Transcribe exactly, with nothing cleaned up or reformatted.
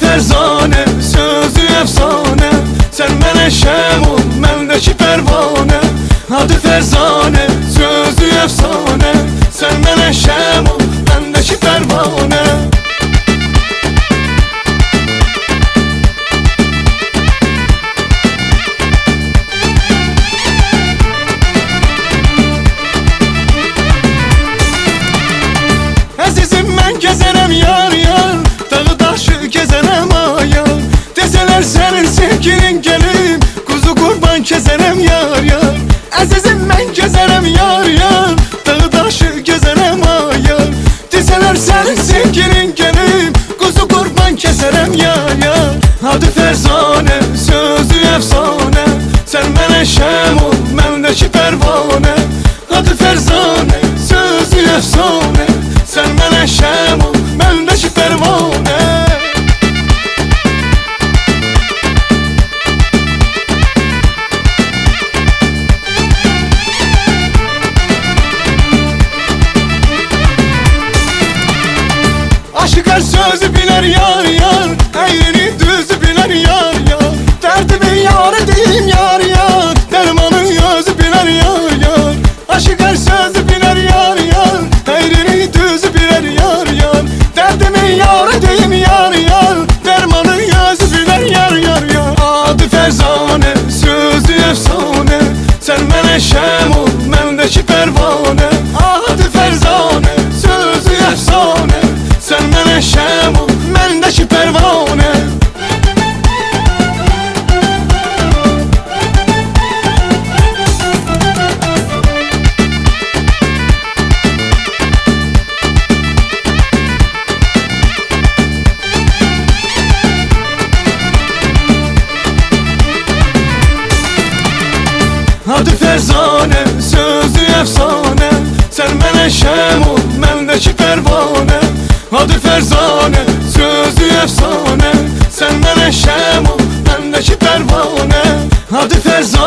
ferzane, sözü efsane. Sen mənə şəm ol, məndəki pərvanə. Adı ferzane, sözü efsane. Sen mənə şəm ol, məndəki pərvanə. Əzizim mən gəzərəm yar yar, dağı daşı gəzərəm ayar. Desələr sənin sevgilin gəlib, kuzu qurban kəzərəm yar yar. Əzizim mən gəzərəm yar yar, dağı daşı gəzərəm ayar. Desələr sənin sevgilin gəlib, kuzu qurban kəsərəm yar yar. Adı ferzane, sözü efsane. Sen mənə şəm ol, məndəki pərvanə. Adı ferzane, sözü efsane. Sen mənə şəm ol, məndəki pərvanə. Aşıqlar sözü bilər yar yar, əyrini düzü bilər yar yar. Dərdimin yarı deyim yar yar, dərmanın özü bilər yar yar. Aşıqlar sözü bilər yar yar, əyrini düzü bilər yar yar. Dərdimin yarı deyim yar yar, dərmanın özü bilər yar yar yar. Adı ferzane, sözü efsane. Sen mənə şəm ol, məndəki pərvanə. Adı ferzane, sözü efsane. Sen mənə şəm ol, məndəki pərvanə. Adı ferzane, sözü efsane. Sen mənə şəm ol, məndəki pərvanə. Adı ferzane, sözü efsane. Sen mənə şəm ol, məndəki pərvanə. Adı ferzane.